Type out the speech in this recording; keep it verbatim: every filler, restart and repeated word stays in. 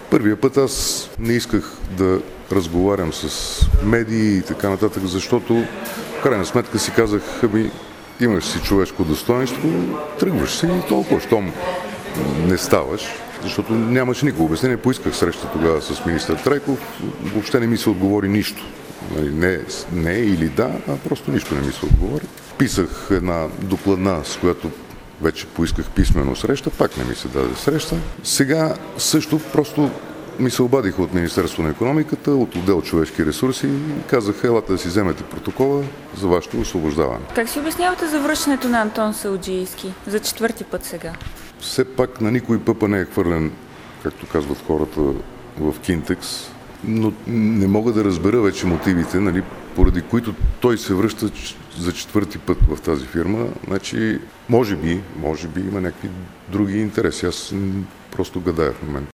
Първия път аз не исках да разговарям с медии и така нататък, защото в крайна сметка си казах, ами имаш си човешко достоинство, тръгваш си и толкова, щом не ставаш, защото нямаше никакво обяснение. Поисках среща тогава с министър Трайков, въобще не ми се отговори нищо. Не, не или да, а просто нищо не ми се отговори. Писах една докладна, с която вече поисках писмено среща, пак не ми се даде среща. Сега също просто ми се обадиха от Министерство на икономиката, от отдел човешки ресурси и казаха, елате да си вземете протокола за вашето освобождаване. Как си обяснявате завръщането на Антон Сауджийски за четвърти път сега? Все пак на никой пъпа не е хвърлен, както казват хората, в Кинтекс, но не мога да разбера вече мотивите, нали, поради които той се връща за четвърти път в тази фирма. Значи, може би, може би има някакви други интереси. Аз просто гадая в момента.